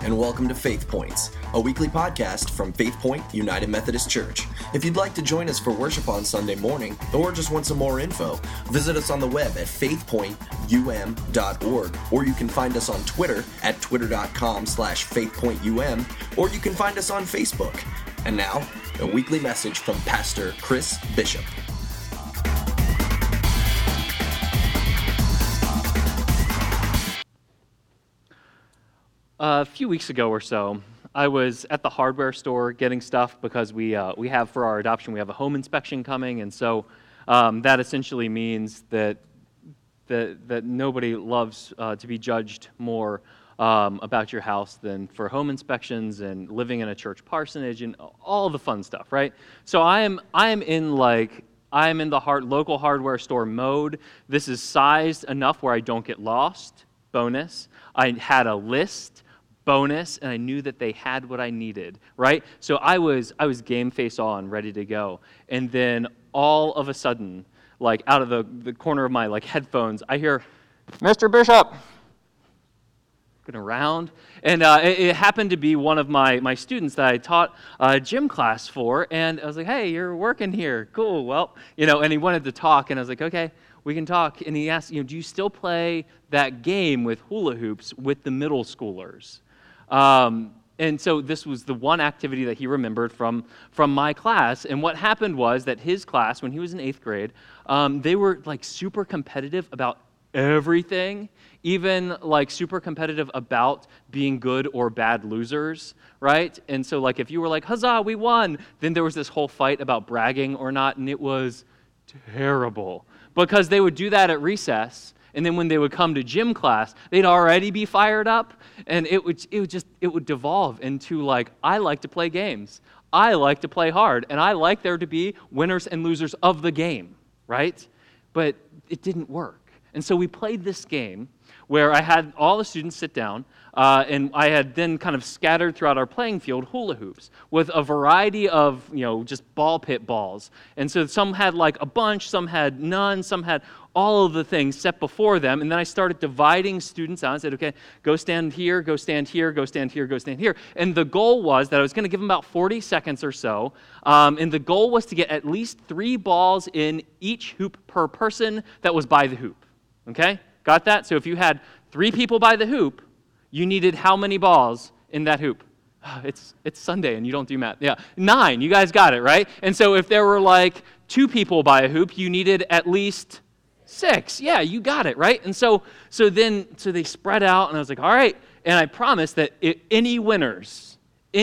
and welcome to Faith Points, a weekly podcast from Faith Point United Methodist Church. If you'd like to join us for worship on Sunday morning, or just want some more info, visit us on the web at faithpointum.org, or you can find us on Twitter at twitter.com/faithpointum, or you can find us on Facebook. And now, a weekly message from Pastor Chris Bishop. A few weeks ago or so, I was at the hardware store getting stuff because we have for our adoption, we have a home inspection coming, and so that essentially means that nobody loves to be judged more about your house than for home inspections and living in a church parsonage and all the fun stuff, right? So I am in the local hardware store mode. This is sized enough where I don't get lost. Bonus. I had a list. Bonus, and I knew that they had what I needed, right? So I was game face on, ready to go. And then all of a sudden, like out of the corner of my headphones, I hear, "Mr. Bishop!" Looking around. And it happened to be one of my students that I taught a gym class for, and I was like, "Hey, you're working here. Cool. Well," and he wanted to talk, and I was like, "Okay, we can talk." And he asked, "Do you still play that game with hula hoops with the middle schoolers?" And so this was the one activity that he remembered from my class. And what happened was that his class, when he was in 8th grade, they were super competitive about everything, even super competitive about being good or bad losers, right? And so if you were "Huzzah, we won," then there was this whole fight about bragging or not, and it was terrible because they would do that at recess. And then when they would come to gym class, they'd already be fired up, and it would devolve into I like to play games, I like to play hard, and I like there to be winners and losers of the game, right? But it didn't work. And so we played this game where I had all the students sit down, and I had then kind of scattered throughout our playing field hula hoops with a variety of, just ball pit balls. And so some had a bunch, some had none, some had all of the things set before them. And then I started dividing students out and said, "Okay, go stand here, go stand here, go stand here, go stand here." And the goal was that I was going to give them about 40 seconds or so. And the goal was to get at least 3 balls in each hoop per person that was by the hoop. Okay? Got that? So if you had 3 people by the hoop, you needed how many balls in that hoop? It's Sunday and you don't do math. Yeah, 9. You guys got it, right? And so if there were 2 people by a hoop, you needed at least 6. Yeah, you got it, right? And so they spread out, and I was like, all right. And I promised that any winners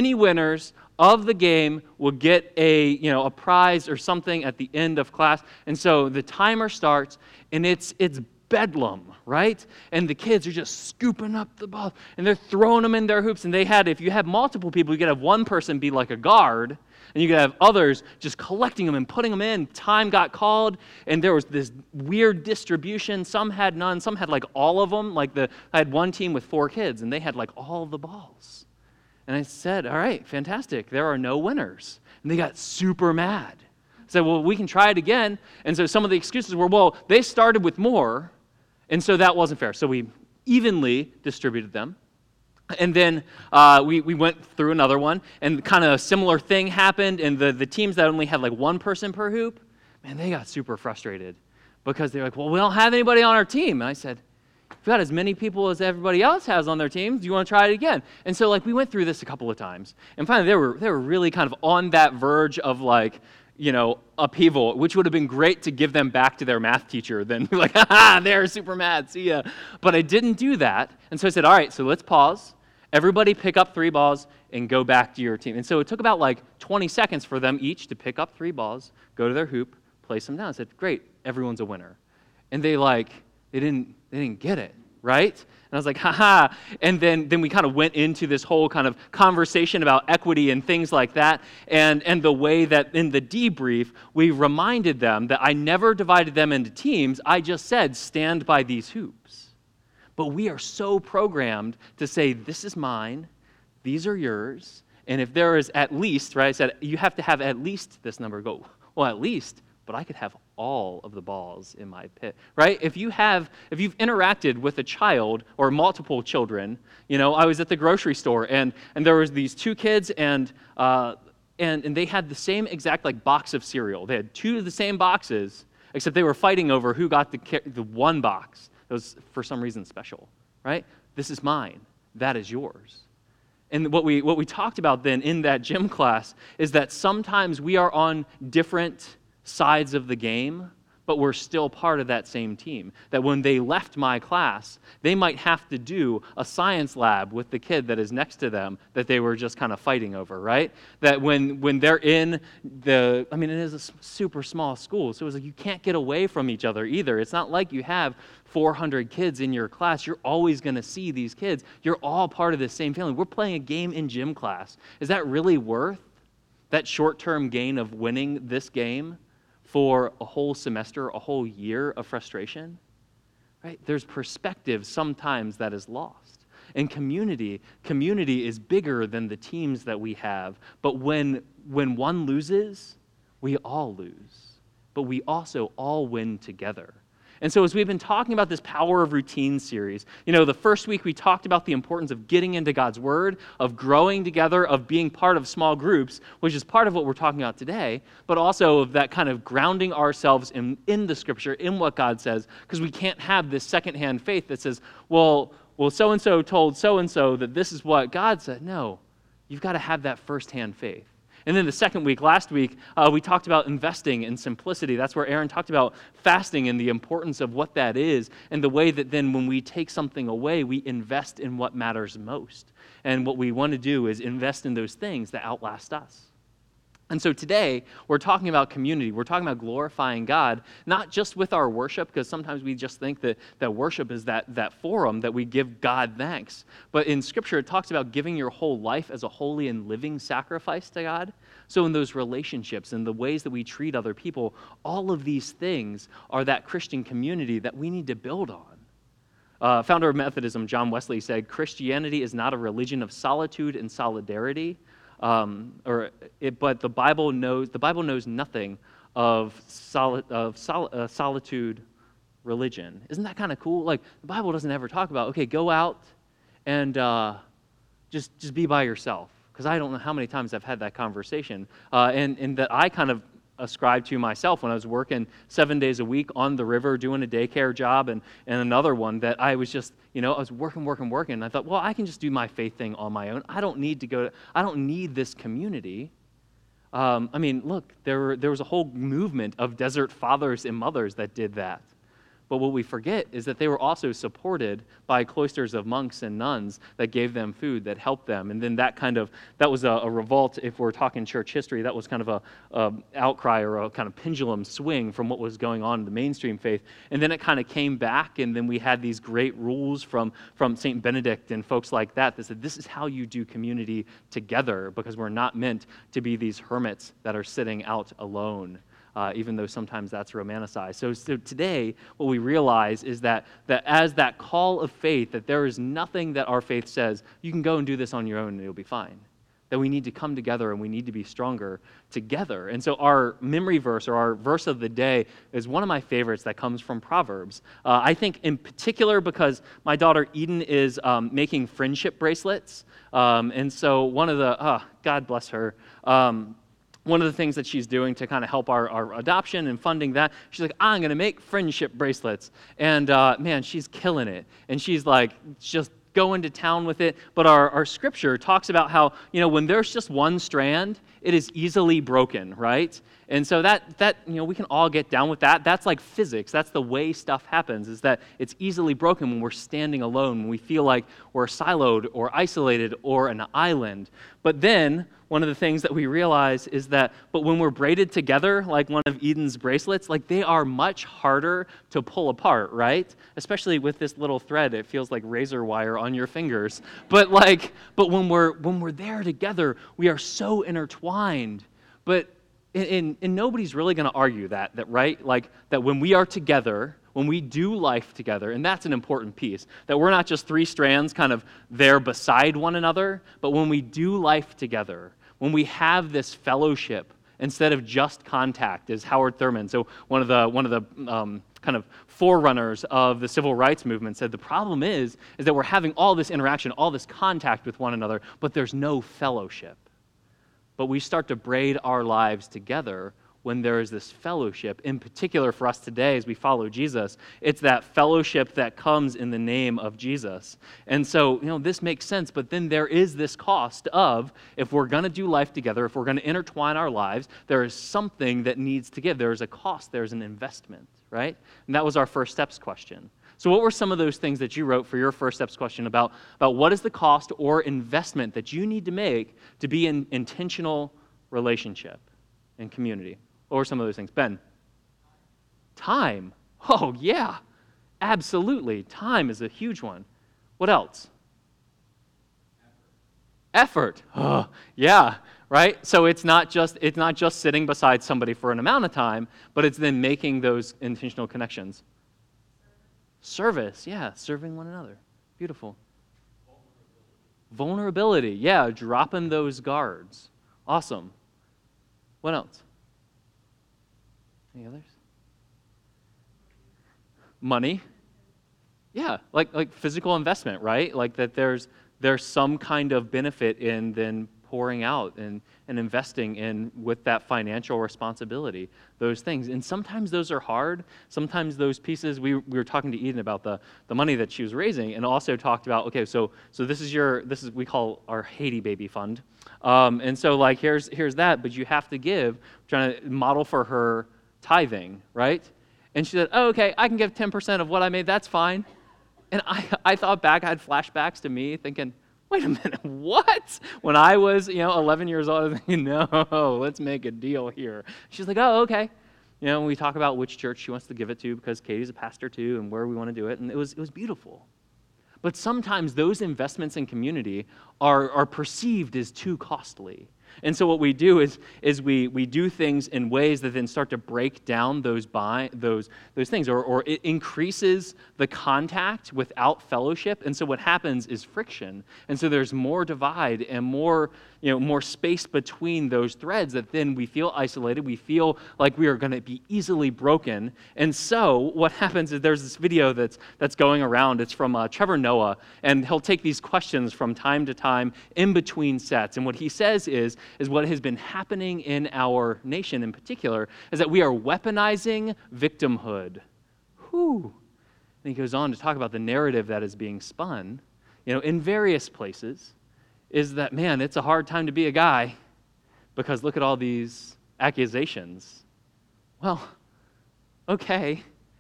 of the game will get a prize or something at the end of class. And so the timer starts, and it's bedlam, right? And the kids are just scooping up the ball, and they're throwing them in their hoops. And if you have multiple people, you could have one person be like a guard, and you could have others just collecting them and putting them in. Time got called, and there was this weird distribution. Some had none, some had all of them. I had one team with 4 kids, and they had all the balls. And I said, all right, fantastic. There are no winners. And they got super mad. I said, well, we can try it again. And so some of the excuses were, well, they started with more, and so that wasn't fair. So we evenly distributed them. And then we went through another one, and kind of a similar thing happened, and the teams that only had one person per hoop, man, they got super frustrated because they're like, well, we don't have anybody on our team. And I said, we've got as many people as everybody else has on their team. Do you want to try it again? And so we went through this a couple of times, and finally they were really kind of on that verge of upheaval, which would have been great to give them back to their math teacher, then be they're super mad, see ya. But I didn't do that, and so I said, all right, so let's pause. Everybody pick up 3 balls and go back to your team. And so it took about 20 seconds for them each to pick up 3 balls, go to their hoop, place them down. I said, great, everyone's a winner. And they didn't get it, right? And I was like, haha. And then we kind of went into this whole kind of conversation about equity and things like that, and the way that in the debrief, we reminded them that I never divided them into teams. I just said, stand by these hoops. But we are so programmed to say, this is mine, these are yours, and if there is at least, right, I said, you have to have at least this number. Go, well, at least? but I could have all of the balls in my pit, right? If you've interacted with a child or multiple children, I was at the grocery store and there was these two kids and they had the same exact box of cereal. They had two of the same boxes, except they were fighting over who got the one box that was for some reason special, right? This is mine. That is yours. And what we talked about then in that gym class is that sometimes we are on different sides of the game, but we're still part of that same team. That when they left my class, they might have to do a science lab with the kid that is next to them that they were just kind of fighting over, right? That when they're in it is a super small school, so it's like you can't get away from each other either. It's not like you have 400 kids in your class. You're always going to see these kids. You're all part of the same family. We're playing a game in gym class. Is that really worth that short-term gain of winning this game for a whole semester, a whole year of frustration? Right? There's perspective sometimes that is lost. And community is bigger than the teams that we have. But when one loses, we all lose. But we also all win together. And so as we've been talking about this Power of Routine series, the first week we talked about the importance of getting into God's Word, of growing together, of being part of small groups, which is part of what we're talking about today, but also of that kind of grounding ourselves in the Scripture, in what God says, because we can't have this secondhand faith that says, well, so-and-so told so-and-so that this is what God said. No, you've got to have that firsthand faith. And then the second week, last week, we talked about investing in simplicity. That's where Aaron talked about fasting and the importance of what that is, and the way that then when we take something away, we invest in what matters most. And what we want to do is invest in those things that outlast us. And so today, we're talking about community. We're talking about glorifying God, not just with our worship, because sometimes we just think that worship is that forum that we give God thanks. But in Scripture, it talks about giving your whole life as a holy and living sacrifice to God. So in those relationships and the ways that we treat other people, all of these things are that Christian community that we need to build on. Founder of Methodism, John Wesley, said, "Christianity is not a religion of solitude and solidarity, but the Bible knows nothing of solitude religion." Isn't that kind of cool? The Bible doesn't ever talk about, okay, go out and just be by yourself. Because I don't know how many times I've had that conversation, and that I kind of ascribed to myself when I was working 7 days a week on the river doing a daycare job, and another one that I was just, I was working, and I thought, well, I can just do my faith thing on my own. I don't need this community. Look, there was a whole movement of desert fathers and mothers that did that. But what we forget is that they were also supported by cloisters of monks and nuns that gave them food, that helped them. And then that was a revolt, if we're talking church history, that was kind of a outcry or a kind of pendulum swing from what was going on in the mainstream faith. And then it kind of came back, and then we had these great rules from St. Benedict and folks like that said, this is how you do community together, because we're not meant to be these hermits that are sitting out alone. Even though sometimes that's romanticized. So today, what we realize is that as that call of faith, that there is nothing that our faith says, you can go and do this on your own and it'll be fine. That we need to come together and we need to be stronger together. And so our memory verse, or our verse of the day, is one of my favorites that comes from Proverbs. I think in particular because my daughter Eden is making friendship bracelets. And so one of the, God bless her, one of the things that she's doing to kind of help our adoption and funding that, she's like, I'm going to make friendship bracelets. And man, she's killing it. And she's just going to town with it. But our scripture talks about how, when there's just one strand, it is easily broken, right? And so that we can all get down with that. That's like physics. That's the way stuff happens, is that it's easily broken when we're standing alone, when we feel like we're siloed or isolated or an island. But then one of the things that we realize is that, but when we're braided together, like one of Eden's bracelets, they are much harder to pull apart, right? Especially with this little thread, it feels like razor wire on your fingers. But when we're there together, we are so intertwined. But and nobody's really going to argue that, right? That when we are together, when we do life together, and that's an important piece, that we're not just three strands kind of there beside one another, but when we do life together, when we have this fellowship instead of just contact, is Howard Thurman. So one of the kind of forerunners of the civil rights movement said the problem is that we're having all this interaction, all this contact with one another, but there's no fellowship. But we start to braid our lives together when there is this fellowship. In particular for us today as we follow Jesus, it's that fellowship that comes in the name of Jesus. And so, this makes sense, but then there is this cost of, if we're going to do life together, if we're going to intertwine our lives, there is something that needs to give. There is a cost, there's an investment, right? And that was our first steps question. So what were some of those things that you wrote for your first steps question about what is the cost or investment that you need to make to be in intentional relationship and community? What were some of those things? Ben? Time. Oh, yeah, absolutely. Time is a huge one. What else? Effort. Oh, yeah, right? So it's not just sitting beside somebody for an amount of time, but it's then making those intentional connections. Service, yeah, serving one another. Beautiful. Vulnerability, yeah, dropping those guards. Awesome. What else? Any others? Money. Yeah, like physical investment, right? Like that there's some kind of benefit in then pouring out and investing in with that financial responsibility, those things. And sometimes those are hard. Sometimes those pieces, we were talking to Eden about the money that she was raising, and also talked about, okay, so this is we call our Haiti baby fund. And so like here's that, but you have to give, trying to model for her tithing, right? And she said, oh, okay, I can give 10% of what I made, that's fine. And I thought back, I had flashbacks to me thinking, wait a minute, what? When I was, 11 years old, I was thinking, no, let's make a deal here. She's like, oh, okay. We talk about which church she wants to give it to because Katie's a pastor too and where we want to do it, and it was beautiful. But sometimes those investments in community are perceived as too costly. And so what we do is we do things in ways that then start to break down those things, or it increases the contact without fellowship. And so what happens is friction. And so there's more divide and more space between those threads that then we feel isolated. We feel like we are going to be easily broken. And so what happens is there's this video that's going around. It's from Trevor Noah, and he'll take these questions from time to time in between sets. And what he says is what has been happening in our nation in particular is that we are weaponizing victimhood. Whew. And he goes on to talk about the narrative that is being spun, in various places, is that, man, it's a hard time to be a guy because look at all these accusations. Well, okay,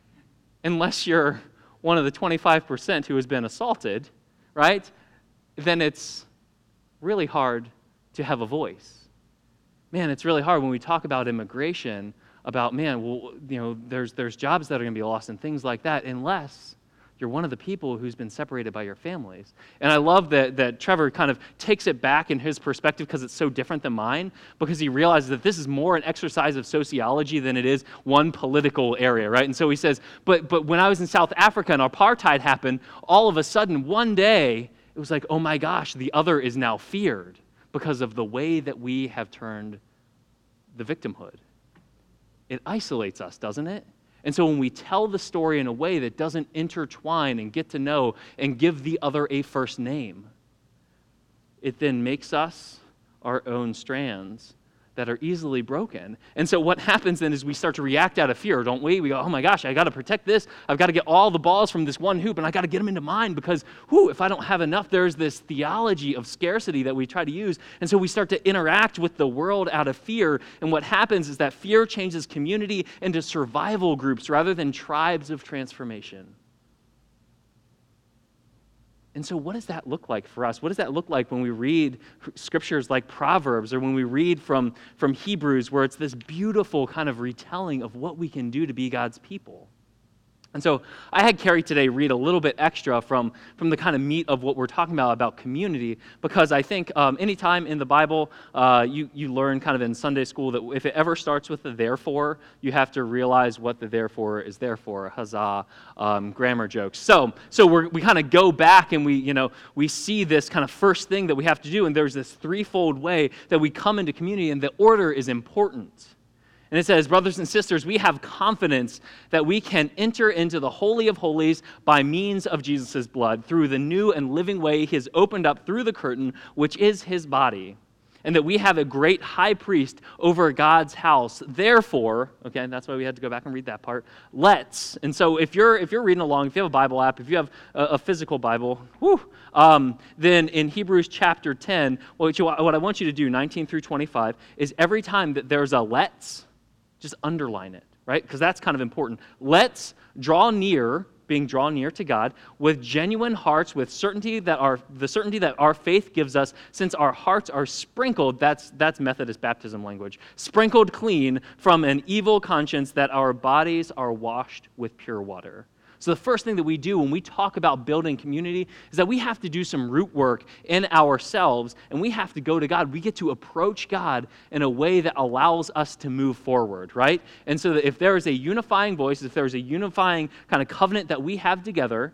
unless you're one of the 25% who has been assaulted, right, then it's really hard to have a voice. Man, it's really hard when we talk about immigration, about, there's jobs that are going to be lost and things like that, unless you're one of the people who's been separated by your families. And I love that Trevor kind of takes it back in his perspective because it's so different than mine, because he realizes that this is more an exercise of sociology than it is one political area, right? And so he says, but when I was in South Africa and apartheid happened, all of a sudden, one day, it was like, oh my gosh, the other is now feared because of the way that we have turned the victimhood. It isolates us, doesn't it? And so when we tell the story in a way that doesn't intertwine and get to know and give the other a first name, it then makes us our own strands that are easily broken. And so what happens then is we start to react out of fear, don't we? We go, oh my gosh, I got to protect this. I've got to get all the balls from this one hoop, and I got to get them into mine because, if I don't have enough, there's this theology of scarcity that we try to use. And so we start to interact with the world out of fear. And what happens is that fear changes community into survival groups rather than tribes of transformation. And so what does that look like for us? What does that look like when we read scriptures like Proverbs, or when we read from Hebrews, where it's this beautiful kind of retelling of what we can do to be God's people? And so I had Carrie today read a little bit extra from the kind of meat of what we're talking about community, because I think anytime in the Bible you learn kind of in Sunday school that if it ever starts with the therefore, you have to realize what the therefore is there for. Huzzah, grammar jokes. So we kind of go back and we see this kind of first thing that we have to do, and there's this threefold way that we come into community, and the order is important. And it says, brothers and sisters, we have confidence that we can enter into the Holy of Holies by means of Jesus' blood, through the new and living way he has opened up through the curtain, which is his body. And that we have a great high priest over God's house. Therefore, okay, that's why we had to go back and read that part. Let's. And so if you're reading along, if you have a Bible app, if you have a physical Bible, then in Hebrews chapter 10, what I want you to do, 19 through 25, is every time that there's a let's, just underline it, right? Because that's kind of important. Let's draw near, being drawn near to God, with genuine hearts, with the certainty that our faith gives us, since our hearts are sprinkled, that's Methodist baptism language, sprinkled clean from an evil conscience, that our bodies are washed with pure water. So the first thing that we do when we talk about building community is that we have to do some root work in ourselves, and we have to go to God. We get to approach God in a way that allows us to move forward, right? And so that if there is a unifying voice, if there's a unifying kind of covenant that we have together,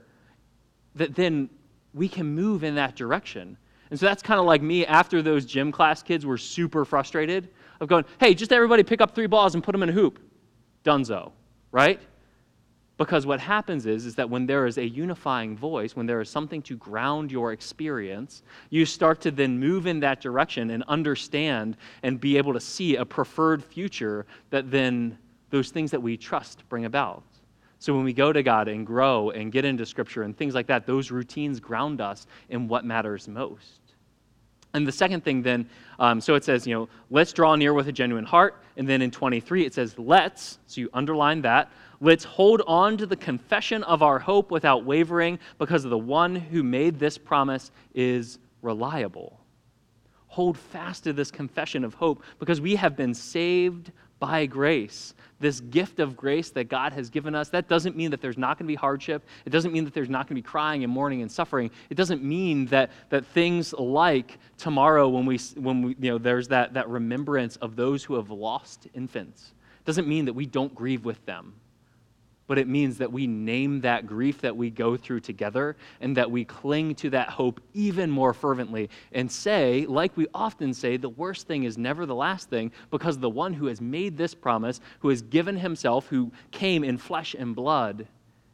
that then we can move in that direction. And so that's kind of like me after those gym class kids were super frustrated of going, hey, just everybody pick up 3 balls and put them in a hoop. Dunzo, right? Because what happens is that when there is a unifying voice, when there is something to ground your experience, you start to then move in that direction and understand and be able to see a preferred future that then those things that we trust bring about. So when we go to God and grow and get into Scripture and things like that, those routines ground us in what matters most. And the second thing then, so it says, let's draw near with a genuine heart. And then in 23, it says, let's, so you underline that, let's hold on to the confession of our hope without wavering, because the one who made this promise is reliable. Hold fast to this confession of hope, because we have been saved by grace. This gift of grace that God has given us, that doesn't mean that there's not going to be hardship. It doesn't mean that there's not going to be crying and mourning and suffering. It doesn't mean that things like tomorrow when we there's that remembrance of those who have lost infants. It doesn't mean that we don't grieve with them. But it means that we name that grief that we go through together, and that we cling to that hope even more fervently and say, like we often say, the worst thing is never the last thing, because the one who has made this promise, who has given himself, who came in flesh and blood,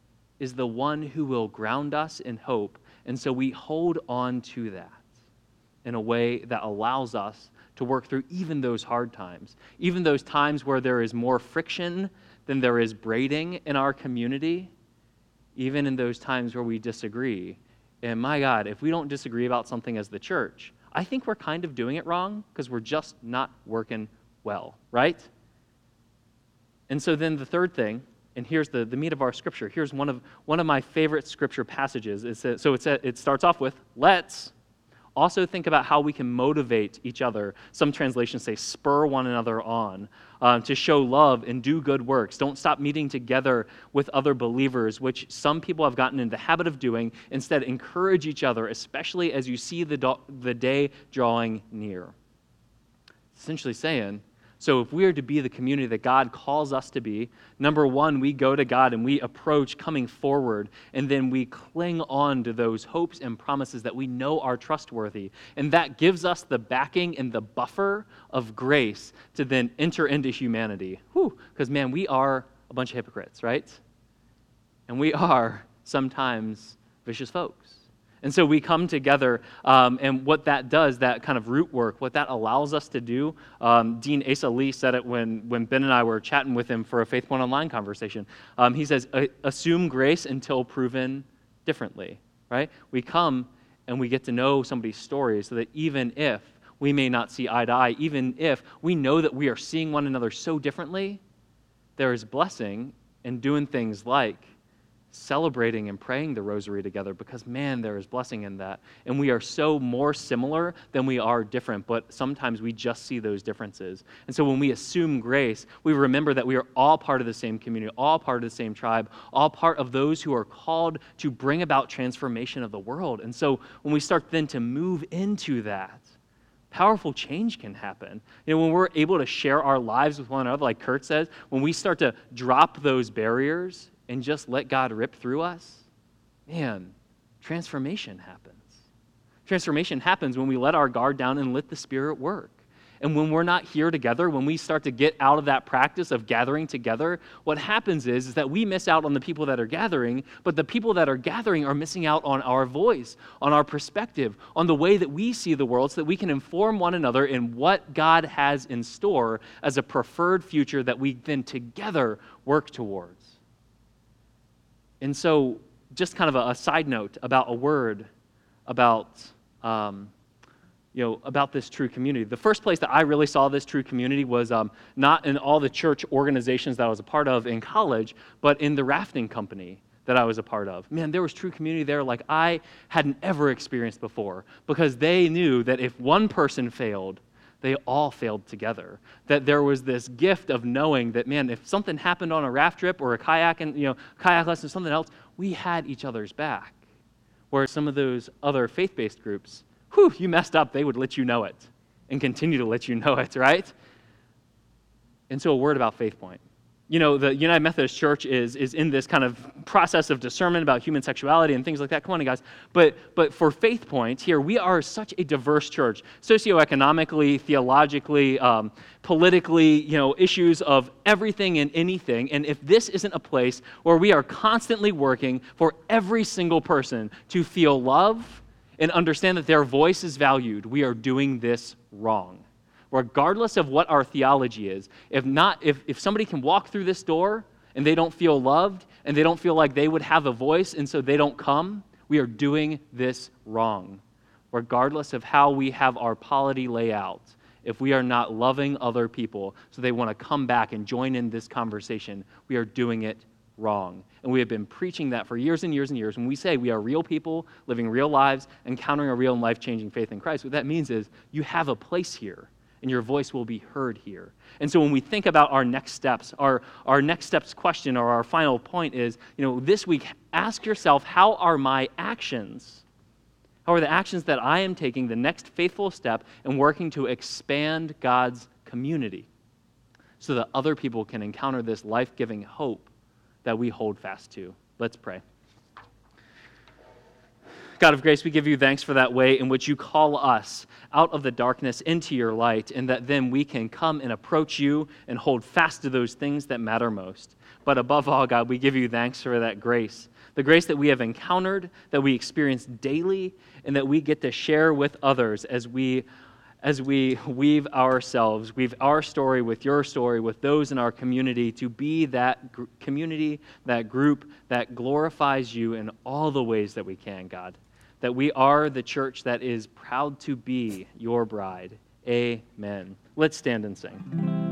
is the one who will ground us in hope. And so we hold on to that in a way that allows us to work through even those hard times, even those times where there is more friction than there is braiding in our community, even in those times where we disagree. And my God, if we don't disagree about something as the church, I think we're kind of doing it wrong, because we're just not working well, right? And so then the third thing, and here's the meat of our Scripture. Here's one of my favorite Scripture passages. It starts off with, let's also think about how we can motivate each other. Some translations say spur one another on to show love and do good works. Don't stop meeting together with other believers, which some people have gotten in the habit of doing. Instead, encourage each other, especially as you see the day drawing near. Essentially saying, so if we are to be the community that God calls us to be, number one, we go to God and we approach coming forward, and then we cling on to those hopes and promises that we know are trustworthy. And that gives us the backing and the buffer of grace to then enter into humanity. Because man, we are a bunch of hypocrites, right? And we are sometimes vicious folks. And so we come together, and what that does, that kind of root work, what that allows us to do, Dean Asa Lee said it when Ben and I were chatting with him for a Faith Point Online conversation. He says, assume grace until proven differently, right? We come and we get to know somebody's story, so that even if we may not see eye to eye, even if we know that we are seeing one another so differently, there is blessing in doing things like celebrating and praying the rosary together because, man, there is blessing in that. And we are so more similar than we are different, but sometimes we just see those differences. And so when we assume grace, we remember that we are all part of the same community, all part of the same tribe, all part of those who are called to bring about transformation of the world. And so when we start then to move into that, powerful change can happen. When we're able to share our lives with one another, like Kurt says, when we start to drop those barriers and just let God rip through us, man, transformation happens. Transformation happens when we let our guard down and let the Spirit work. And when we're not here together, when we start to get out of that practice of gathering together, what happens is that we miss out on the people that are gathering, but the people that are gathering are missing out on our voice, on our perspective, on the way that we see the world so that we can inform one another in what God has in store as a preferred future that we then together work towards. And so just kind of a side note about a word about about this true community. The first place that I really saw this true community was not in all the church organizations that I was a part of in college, but in the rafting company that I was a part of. Man, there was true community there like I hadn't ever experienced before, because they knew that if one person failed, they all failed together. That there was this gift of knowing that, man, if something happened on a raft trip or a kayak lesson or something else, we had each other's back. Whereas some of those other faith-based groups, you messed up, they would let you know it and continue to let you know it, right? And so a word about Faith Point. The United Methodist Church is in this kind of process of discernment about human sexuality and things like that. Come on, guys. But for Faith Point here, we are such a diverse church, socioeconomically, theologically, politically, issues of everything and anything. And if this isn't a place where we are constantly working for every single person to feel love and understand that their voice is valued, we are doing this wrong. Regardless of what our theology is, if somebody can walk through this door and they don't feel loved and they don't feel like they would have a voice and so they don't come, we are doing this wrong. Regardless of how we have our polity lay out, if we are not loving other people so they want to come back and join in this conversation, we are doing it wrong. And we have been preaching that for years and years and years. When we say we are real people, living real lives, encountering a real and life-changing faith in Christ, what that means is you have a place here, and your voice will be heard here. And so when we think about our next steps, our next steps question or our final point is, this week, ask yourself, how are my actions? How are the actions that I am taking the next faithful step in working to expand God's community so that other people can encounter this life-giving hope that we hold fast to? Let's pray. God of grace, we give you thanks for that way in which you call us out of the darkness into your light, and that then we can come and approach you and hold fast to those things that matter most. But above all, God, we give you thanks for that grace, the grace that we have encountered, that we experience daily, and that we get to share with others as we weave our story with your story, with those in our community, to be that community, that group that glorifies you in all the ways that we can, God. That we are the church that is proud to be your bride. Amen. Let's stand and sing.